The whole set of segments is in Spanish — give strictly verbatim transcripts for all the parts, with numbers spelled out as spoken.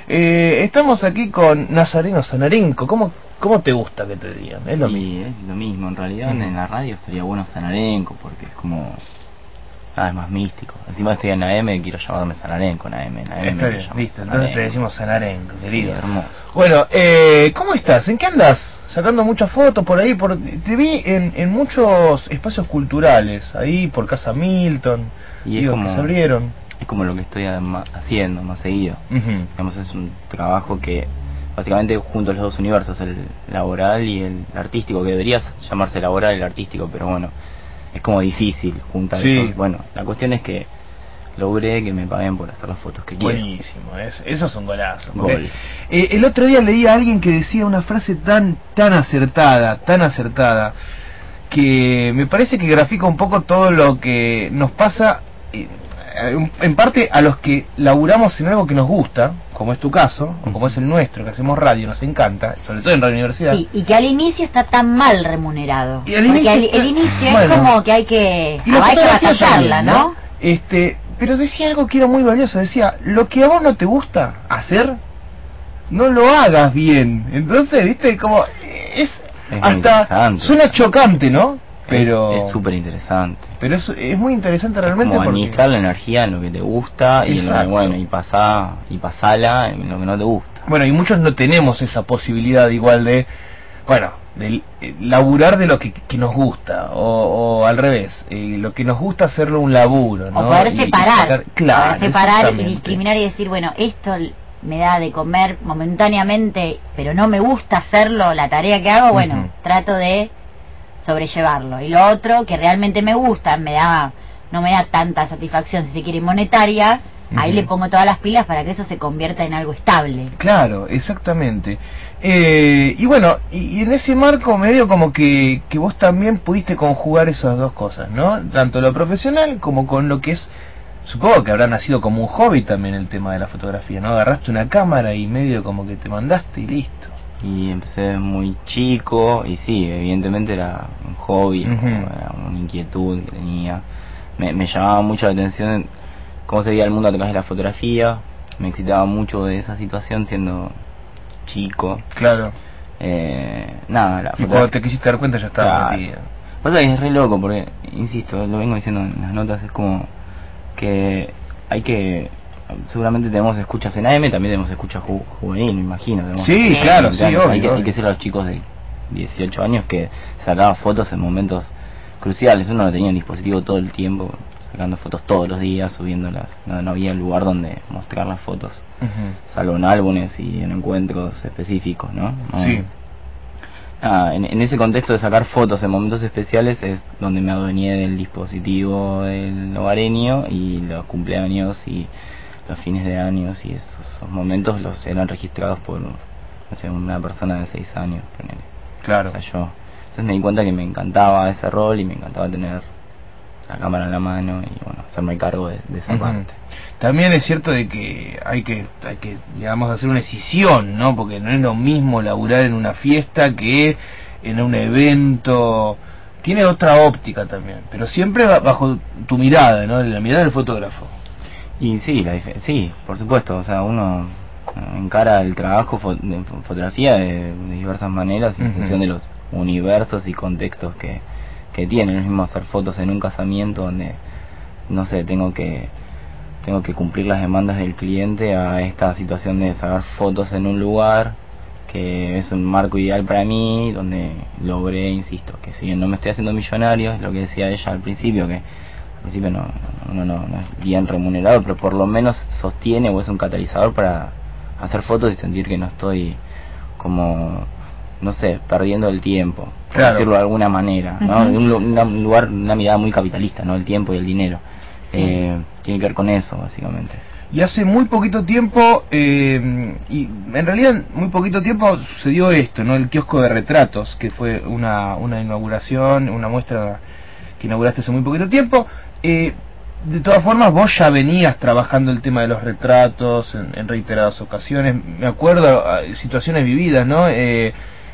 Eh, estamos aquí con Nazareno Sanarenko. ¿Cómo, cómo te gusta que te digan? Es lo sí, mismo. es lo mismo. En realidad Uh-huh. en la radio estaría bueno Sanarenko porque es como... Ah, es más místico. Encima estoy en la M y quiero llamarme Sanarenko en la M. En la M Está me bien, llamo listo. Sanarenko. Entonces te decimos Sanarenko, querido. Sí, hermoso. Bueno, eh, ¿cómo estás? ¿En qué andas? Sacando muchas fotos por ahí. Por... Te vi en, en muchos espacios culturales. Ahí por Casa Milton. Y es digo, como... que se abrieron. Es como lo que estoy haciendo más seguido. Uh-huh. Digamos, es un trabajo que básicamente junto a los dos universos, el laboral y el artístico, que debería llamarse laboral y el artístico, pero bueno, es como difícil juntar sí. esos. Bueno, la cuestión es que logré que me paguen por hacer las fotos que quiero. Buenísimo, es, eso es un golazo. Gol. Eh, el otro día leí a alguien que decía una frase tan tan acertada, tan acertada, que me parece que grafica un poco todo lo que nos pasa, eh, en parte a los que laburamos en algo que nos gusta, como es tu caso, o como es el nuestro, que hacemos radio, nos encanta, sobre todo en Radio Universidad. Sí, y que al inicio está tan mal remunerado. Y al porque inicio al, está... el inicio bueno, es como que hay que, y la hay que fotografía batallarla, también, ¿no? Este, pero decía algo que era muy valioso, decía, lo que a vos no te gusta hacer, no lo hagas bien. Entonces, viste, como es, es hasta suena chocante, ¿no? Pero es súper interesante. Pero es, es muy interesante realmente. Como porque... administrar la energía en lo que te gusta. Exacto. Y en lo que, bueno, y pasá, y pasala en lo que no te gusta. Bueno, y muchos no tenemos esa posibilidad igual de, bueno, de eh, laburar de lo que, que nos gusta, o, o al revés, eh, lo que nos gusta hacerlo un laburo, ¿no? O poder separar, y sacar, claro, poder separar y discriminar y decir, bueno, esto me da de comer momentáneamente, pero no me gusta hacerlo, la tarea que hago, bueno, uh-huh. trato de sobrellevarlo. Y lo otro que realmente me gusta, me da, no me da tanta satisfacción, si se quiere, monetaria, uh-huh. ahí le pongo todas las pilas para que eso se convierta en algo estable. Claro, exactamente. Eh, y bueno, y, y en ese marco medio como que, que vos también pudiste conjugar esas dos cosas, ¿no? Tanto lo profesional como con lo que es, supongo que habrá nacido como un hobby también el tema de la fotografía, ¿no? Agarraste una cámara y medio como que te mandaste y listo. Y empecé muy chico y sí, evidentemente era un hobby, uh-huh. era una inquietud que tenía. Me, me llamaba mucho la atención cómo se veía el mundo a través de la fotografía. Me excitaba mucho de esa situación siendo chico. Claro. Eh, nada, la y cuando te quisiste dar cuenta ya estaba claro. metida. Pasa que es re loco porque, insisto, lo vengo diciendo en las notas, es como que hay que... Seguramente tenemos escuchas en A M, también tenemos escuchas ju juvenil, me imagino. Sí, que, claro, sí, obvio, hay, que, obvio. hay que ser los chicos de dieciocho años que sacaban fotos en momentos cruciales. Uno no tenía el dispositivo todo el tiempo, sacando fotos todos los días, subiéndolas. No, no había lugar donde mostrar las fotos, uh-huh. salvo en álbumes y en encuentros específicos, ¿no? no sí. Ah, en, en ese contexto de sacar fotos en momentos especiales es donde me adueñé del dispositivo del hogareño, y los cumpleaños y los fines de años y esos, esos momentos los eran registrados por, no sé, una persona de seis años, ponele. Claro. O sea, yo. Entonces me di cuenta que me encantaba ese rol y me encantaba tener la cámara en la mano y, bueno, hacerme cargo de, de esa uh-huh. parte. También es cierto de que hay que, hay que, digamos, hacer una decisión, ¿no? Porque no es lo mismo laburar en una fiesta que en un evento. Tiene otra óptica también, pero siempre bajo tu mirada, ¿no? La mirada del fotógrafo. Y sí, la sí, por supuesto, o sea, uno encara el trabajo fo de fotografía de, de diversas maneras en uh-huh. función de los universos y contextos que, que tiene. No es mismo hacer fotos en un casamiento donde, no sé, tengo que tengo que cumplir las demandas del cliente, a esta situación de sacar fotos en un lugar que es un marco ideal para mí, donde logré, insisto, que si bien no me estoy haciendo millonario, es lo que decía ella al principio, que al principio no, no, no, no es bien remunerado, pero por lo menos sostiene o es un catalizador para hacer fotos y sentir que no estoy como, no sé, perdiendo el tiempo, por claro. decirlo de alguna manera, ¿no? Uh-huh. un, un lugar, una mirada muy capitalista, ¿no? El tiempo y el dinero. Sí. Eh, tiene que ver con eso, básicamente. Y hace muy poquito tiempo, eh, y en realidad muy poquito tiempo sucedió esto, ¿no? El kiosco de retratos, que fue una, una inauguración, una muestra que inauguraste hace muy poquito tiempo. Eh, de todas formas, vos ya venías trabajando el tema de los retratos en, en reiteradas ocasiones. Me acuerdo uh, situaciones vividas, ¿no? Eh,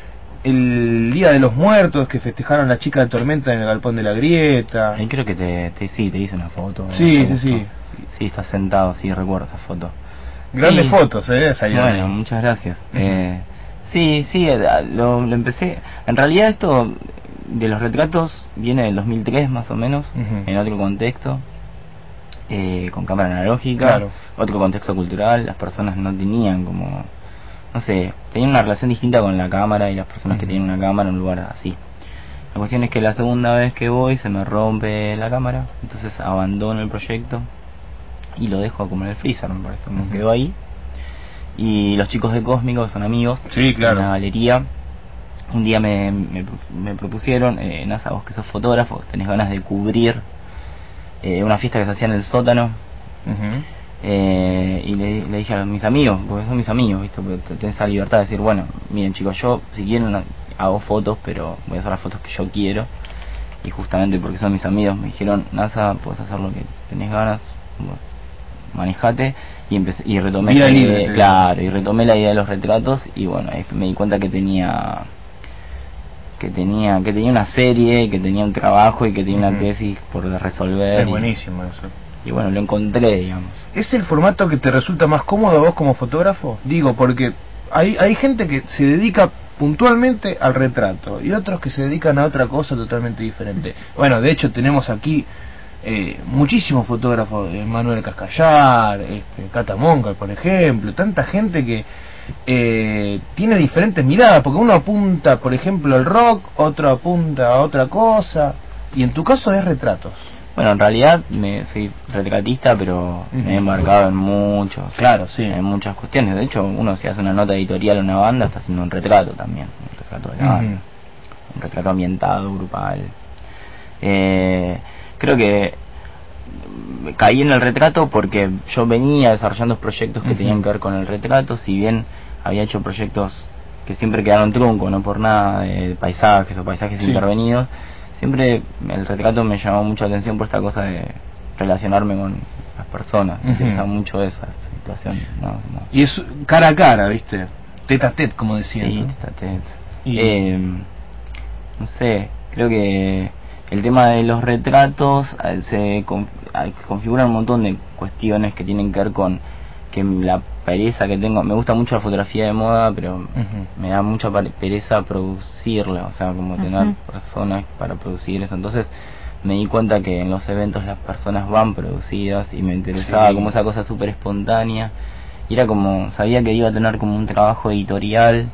el Día de los Muertos, que festejaron la chica de Tormenta en el Galpón de la Grieta. Ahí creo que te, te sí, te hice una foto. Sí, sí, sí. Sí, estás sentado, sí, recuerdo esa foto. Grandes sí. fotos, ¿eh? Salieron. Bueno, muchas gracias. Uh-huh. eh, sí, sí, lo, lo empecé. En realidad esto de los retratos viene del dos mil tres más o menos, uh-huh. en otro contexto, eh, con cámara analógica, claro. otro contexto cultural. Las personas no tenían como, no sé, tenían una relación distinta con la cámara y las personas uh-huh. que tienen una cámara en un lugar así. La cuestión es que la segunda vez que voy se me rompe la cámara, entonces abandono el proyecto y lo dejo como en el freezer, me parece, me uh-huh. quedo ahí. Y los chicos de Cósmico, que son amigos, sí, claro. en la galería, un día me, me, me propusieron, eh, Nasa, vos que sos fotógrafo, tenés ganas de cubrir eh, una fiesta que se hacía en el sótano. Uh-huh. eh, y le, le dije a mis amigos, porque son mis amigos, ¿viste? Porque tenés esa libertad de decir, bueno, miren chicos, yo si quieren hago fotos, pero voy a hacer las fotos que yo quiero. Y justamente porque son mis amigos me dijeron, Nasa, puedes hacer lo que tenés ganas, manejate. Y empecé, y retomé la idea, libre, claro, y retomé la idea de los retratos. Y bueno, ahí me di cuenta que tenía que tenía que tenía una serie, que tenía un trabajo y que tenía uh-huh. una tesis por resolver. Es y, buenísimo eso. Y bueno, lo encontré, digamos. ¿Es el formato que te resulta más cómodo a vos como fotógrafo? Digo, porque hay hay gente que se dedica puntualmente al retrato y otros que se dedican a otra cosa totalmente diferente. Bueno, de hecho tenemos aquí eh, muchísimos fotógrafos, eh, Manuel Cascallar, este, Cata Moncal, por ejemplo, tanta gente que eh, tiene diferentes miradas, porque uno apunta, por ejemplo, al rock, otro apunta a otra cosa, y en tu caso es retratos. Bueno, en realidad me soy retratista, pero uh-huh. me he embarcado en muchos, claro, sí, en muchas cuestiones. De hecho, uno si hace una nota editorial a una banda está haciendo un retrato también, un retrato de la banda, uh-huh. un retrato ambientado, grupal. Eh, creo que caí en el retrato porque yo venía desarrollando proyectos que uh-huh. tenían que ver con el retrato, si bien había hecho proyectos que siempre quedaron trunco, no por nada, de paisajes o paisajes sí. intervenidos. Siempre el retrato me llamó mucha atención por esta cosa de relacionarme con las personas. Me uh-huh. interesa mucho esa situación. No, no. Y es cara a cara, ¿viste? Tete a tete, como decían. Sí, ¿no? tete a tete. Y... Eh, no sé, creo que el tema de los retratos se conf- configura un montón de cuestiones que tienen que ver con que la pereza que tengo, me gusta mucho la fotografía de moda, pero uh-huh. me da mucha pereza producirla, o sea, como tener uh-huh. personas para producir eso. Entonces me di cuenta que en los eventos las personas van producidas y me interesaba sí. como esa cosa súper espontánea. Y era como, sabía que iba a tener como un trabajo editorial,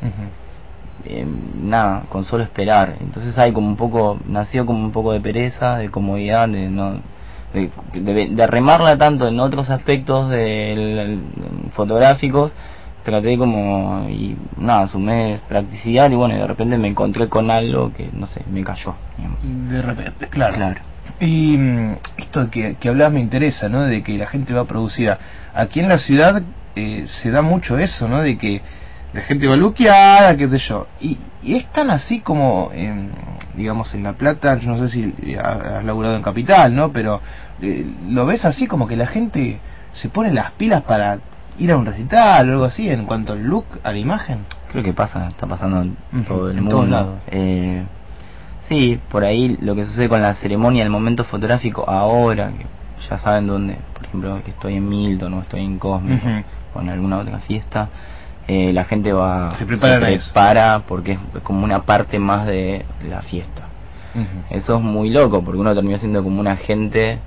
uh-huh. eh, nada, con solo esperar. Entonces hay como un poco, nació como un poco de pereza, de comodidad, de no... De, de, de remarla tanto en otros aspectos del, fotográficos, traté como y nada, sumé practicidad y bueno, y de repente me encontré con algo que no sé, me cayó, digamos. De repente, claro. claro. Y esto que, que hablabas me interesa, ¿no? De que la gente va producida. Aquí en la ciudad eh, se da mucho eso, ¿no? De que la gente va luqueada, qué sé yo. Y, y es tan así como, en, digamos, en La Plata, yo no sé si has laburado en Capital, ¿no? Pero eh, lo ves así como que la gente se pone las pilas para ir a un recital o algo así en cuanto al look, a la imagen. Creo que pasa, está pasando en uh-huh. todo el en mundo. Todos lados. Eh, sí, por ahí lo que sucede con la ceremonia, el momento fotográfico ahora, que ya saben dónde, por ejemplo, que estoy en Milton o estoy en Cósmico uh-huh. o en alguna otra fiesta. Eh, la gente va se prepara, se prepara porque es como una parte más de la fiesta. Uh-huh. Eso es muy loco porque uno termina siendo como un agente,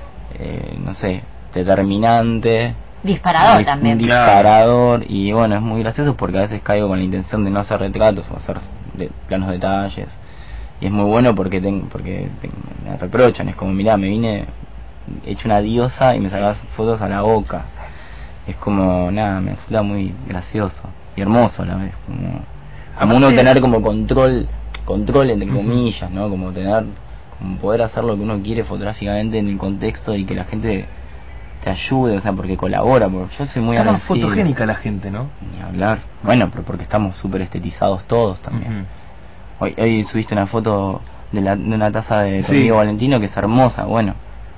eh, no sé, determinante, disparador un, también, un disparador. Y bueno, es muy gracioso porque a veces caigo con la intención de no hacer retratos o hacer de, planos detalles, y es muy bueno porque ten, porque ten, me reprochan, es como, mirá, me vine hecho una diosa y me sacas fotos a la boca. Es como, nada, me resulta muy gracioso y hermoso a la vez, como, como uno tener como control, control entre comillas, ¿no? Como tener, como poder hacer lo que uno quiere fotográficamente en el contexto y que la gente te ayude, o sea, porque colabora, porque yo soy muy Está más agradecido. fotogénica la gente, ¿no? Ni hablar. Bueno, pero porque estamos súper estetizados todos también. Uh-huh. Hoy, hoy subiste una foto de, la, de una taza de tu sí. amigo Valentino que es hermosa, bueno,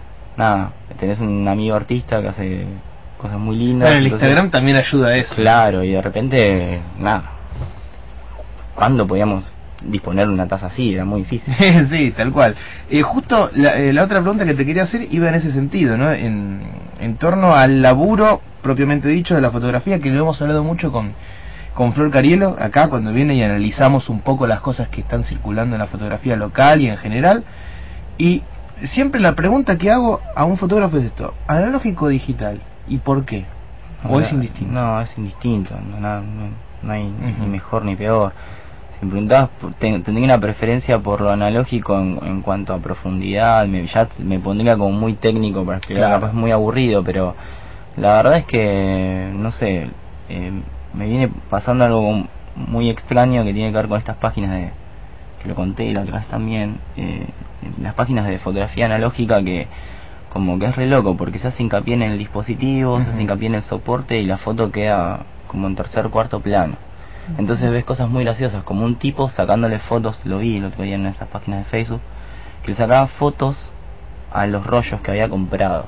nada, tenés un amigo artista que hace cosas muy lindas. Bueno, el entonces, Instagram también ayuda a eso. Claro, y de repente, nada, ¿cuándo podíamos disponer de una taza así? Era muy difícil. Sí, tal cual. Eh, justo la, eh, la otra pregunta que te quería hacer iba en ese sentido, ¿no? En, en torno al laburo propiamente dicho de la fotografía, que lo hemos hablado mucho con, con Flor Carielo, acá cuando viene y analizamos un poco las cosas que están circulando en la fotografía local y en general. Y siempre la pregunta que hago a un fotógrafo es esto: ¿analógico o digital? ¿Y por qué? ¿O Ahora, es indistinto? No, es indistinto, no, no, no hay Uh-huh. ni mejor ni peor. Si me preguntabas, ten, tendría una preferencia por lo analógico en, en cuanto a profundidad, me, ya me pondría como muy técnico para explicar, Claro. capaz muy aburrido, pero la verdad es que, no sé, eh, me viene pasando algo muy extraño que tiene que ver con estas páginas de, que lo conté la otra vez también, eh, las páginas de fotografía analógica, que como que es re loco, porque se hace hincapié en el dispositivo, uh-huh. se hace hincapié en el soporte y la foto queda como en tercer cuarto plano. Entonces ves cosas muy graciosas, como un tipo sacándole fotos, lo vi el otro día en esas páginas de Facebook, que le sacaba fotos a los rollos que había comprado.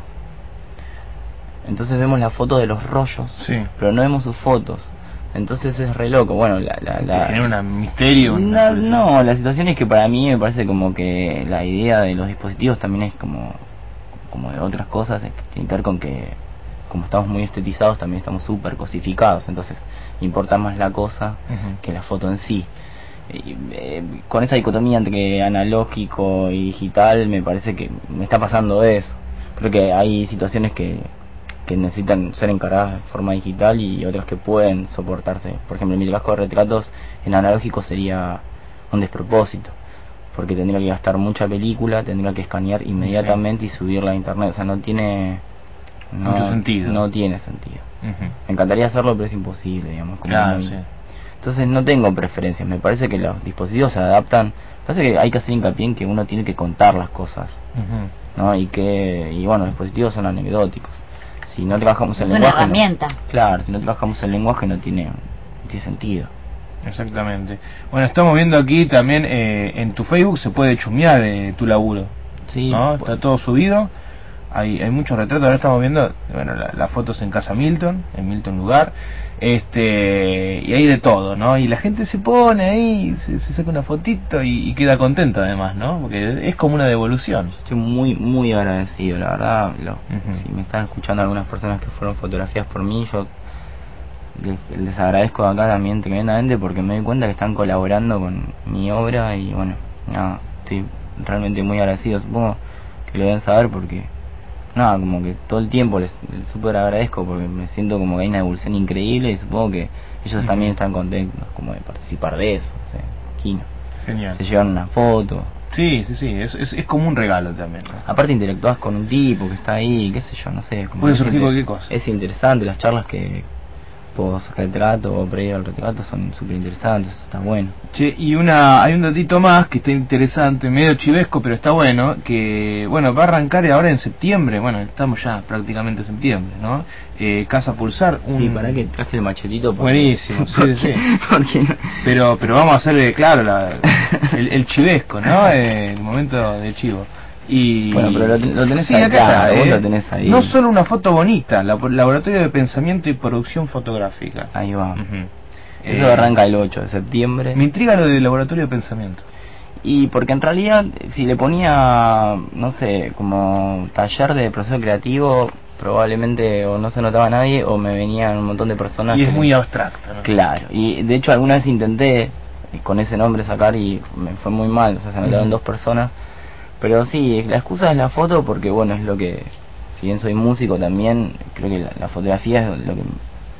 Entonces vemos la foto de los rollos, sí. pero no vemos sus fotos. Entonces es re loco. Bueno, la... la, la genera un misterio. No, no, la situación es que para mí me parece como que la idea de los dispositivos también es como, como de otras cosas, es que tiene que ver con que como estamos muy estetizados también estamos súper cosificados, entonces importa más la cosa uh-huh. que la foto en sí. Y, eh, con esa dicotomía entre analógico y digital me parece que me está pasando eso. Creo que hay situaciones que, que necesitan ser encaradas de forma digital y otras que pueden soportarse. Por ejemplo, en mi trabajo de retratos en analógico sería un despropósito, porque tendría que gastar mucha película, tendría que escanear inmediatamente sí. y subirla a internet. O sea, no tiene... No, mucho sentido. No tiene sentido. Uh-huh. Me encantaría hacerlo, pero es imposible, digamos. Como claro, muy... sí. Entonces no tengo preferencias. Me parece que los dispositivos se adaptan. Me parece que hay que hacer hincapié en que uno tiene que contar las cosas, uh-huh. ¿no? Y que, y bueno, los dispositivos son anecdóticos. Si no trabajamos el es lenguaje... una herramienta. No, claro, si no trabajamos el lenguaje no tiene, no tiene sentido. Exactamente. Bueno, estamos viendo aquí también eh, en tu Facebook se puede chusmear eh, tu laburo. Sí. ¿No? Pues... Está todo subido. Hay, hay muchos retratos. Ahora estamos viendo, bueno, las la fotos en Casa Milton, en Milton Lugar, este, y hay de todo, ¿no? Y la gente se pone ahí, se, se saca una fotito y, y queda contenta además, ¿no? Porque es como una devolución. Estoy muy, muy agradecido, la verdad. Lo, uh-huh. Si me están escuchando algunas personas que fueron fotografiadas por mí, yo les, les agradezco acá también tremendamente, porque me doy cuenta que están colaborando con mi obra y bueno, nada, estoy realmente muy agradecido. Supongo que lo deben saber porque nada, como que todo el tiempo les, les súper agradezco, porque me siento como que hay una evolución increíble y supongo que ellos uh-huh. también están contentos como de participar de eso, o sea, imagino. Genial. Se llevan una foto. Sí, sí, sí, es, es, es como un regalo también, ¿no? Aparte interactúas con un tipo que está ahí, qué sé yo, no sé. Como puede surgir cualquier cosa. Es interesante, las charlas que post retrato o previo al retrato son súper interesantes, eso está bueno. Che, y una hay un datito más que está interesante, medio chivesco, pero está bueno, que bueno, va a arrancar ahora en septiembre, bueno, estamos ya prácticamente en septiembre, ¿no? Eh, Casa Pulsar, un... Sí, para que traje el machetito. Porque... Buenísimo, sí, porque, sí. Porque no... Pero pero vamos a hacer, claro, la, el, el chivesco, ¿no? Eh, el momento de chivo. Y bueno, pero lo, lo tenés sí, acá, acá vos eh, lo tenés ahí. No solo una foto bonita, la, Laboratorio de Pensamiento y Producción Fotográfica. Ahí va. Uh-huh. Eso eh, arranca el ocho de septiembre. Me intriga lo del Laboratorio de Pensamiento. Y porque en realidad, si le ponía, no sé, como taller de proceso creativo, probablemente o no se notaba a nadie o me venían un montón de personas. Y es que muy le... abstracto, ¿no? Claro, y de hecho alguna vez intenté con ese nombre sacar y me fue muy mal, o sea, se notaron uh-huh. dos personas. Pero sí, la excusa es la foto porque, bueno, es lo que, si bien soy músico también, creo que la, la fotografía es lo que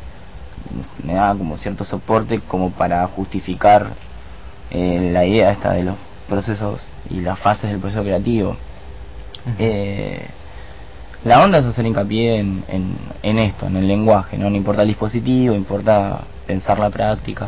me da como cierto soporte como para justificar eh, la idea esta de los procesos y las fases del proceso creativo. Uh-huh. Eh, la onda es hacer hincapié en, en, en esto, en el lenguaje, ¿no? No importa el dispositivo, importa pensar la práctica.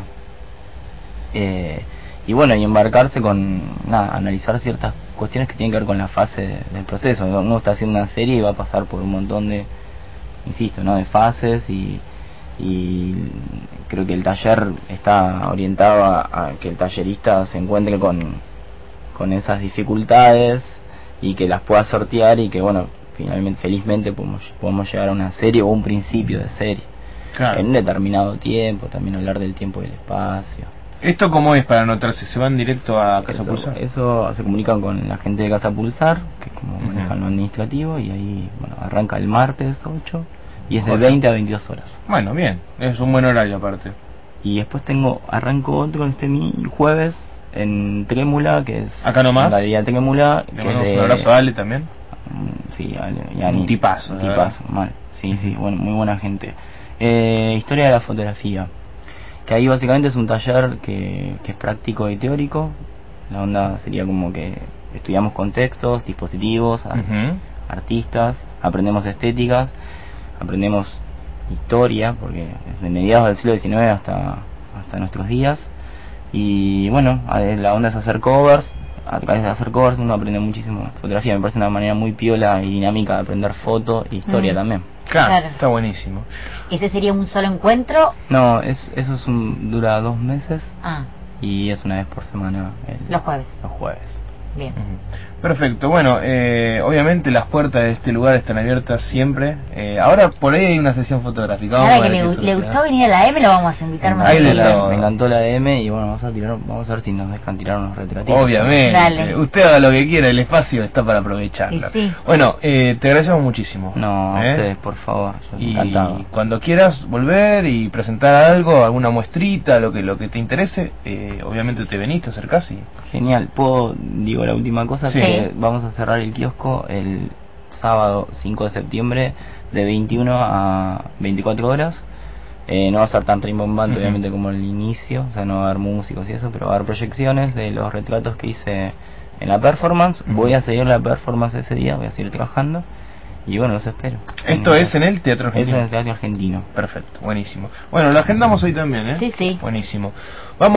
Eh, y bueno, y embarcarse con, nada, analizar ciertas cuestiones que tienen que ver con la fase de, del proceso. Uno está haciendo una serie y va a pasar por un montón de, insisto, ¿no? de fases y, y creo que el taller está orientado a, a que el tallerista se encuentre con, con esas dificultades y que las pueda sortear y que, bueno, finalmente, felizmente podemos, podemos llegar a una serie o un principio de serie. Claro. En un determinado tiempo, también hablar del tiempo y del espacio. ¿Esto cómo es para anotarse? ¿Se van directo a Casa eso, Pulsar? Eso se comunican con la gente de Casa Pulsar, que es como Uh-huh. manejan lo administrativo, y ahí, bueno, arranca el martes ocho y es de Ojalá. veinte a veintidós horas. Bueno, bien, es un buen horario aparte. Y después tengo, arranco otro este mi jueves en Trémula, que es ¿Acá nomás? en la Vía Trémula, Le que es mandamos de, un abrazo a Ale también. Mm, sí, Ale, y Un Ani. tipazo, Un la tipazo, mal. Sí, sí, bueno, muy buena gente. Eh, historia de la fotografía. Que ahí básicamente es un taller que, que es práctico y teórico. La onda sería como que estudiamos contextos, dispositivos, ar- Uh-huh. artistas, aprendemos estéticas, aprendemos historia, porque es de mediados del siglo diecinueve hasta, hasta nuestros días. Y bueno, a- la onda es hacer covers. A través de hacer covers uno aprende muchísimo fotografía. Me parece una manera muy piola y dinámica de aprender foto e historia Mm. también. Claro, Claro. está buenísimo. ¿Ese sería un solo encuentro? No, es, eso es un, dura dos meses Ah, y es una vez por semana. el- los jueves. Los jueves. Bien. Ujú. Perfecto, bueno, eh, obviamente las puertas de este lugar están abiertas siempre. Eh, ahora por ahí hay una sesión fotográfica. Vamos Ahora a que ver le, qué gu- surge, le ¿eh? gustó venir a la M, lo vamos a invitar más Ahí de seguido. todo. Me encantó la D M y bueno, vamos a tirar, vamos a ver si nos dejan tirar unos retratos. Obviamente, Dale. usted haga lo que quiera, el espacio está para aprovecharlo. Y sí. Bueno, eh, te agradecemos muchísimo. No, a ¿eh? ustedes, por favor. Yo Y encantado. cuando quieras volver y presentar algo, alguna muestrita, lo que lo que te interese, eh, obviamente te venís, te acercás y... Genial. ¿Puedo, digo la última cosa? Sí. Que vamos a cerrar el kiosco el sábado cinco de septiembre de veintiuno a veinticuatro horas. Eh, no va a ser tan rimbombante, Ujú. obviamente, como el inicio, o sea, no va a haber músicos y eso, pero va a haber proyecciones de los retratos que hice en la performance. Ujú. Voy a seguir la performance ese día, voy a seguir trabajando y bueno, los espero. Esto es en el Teatro Eso Argentino. en el Teatro Argentino. Perfecto, buenísimo. Bueno, lo agendamos hoy también, ¿eh? Sí, sí. Buenísimo. Vamos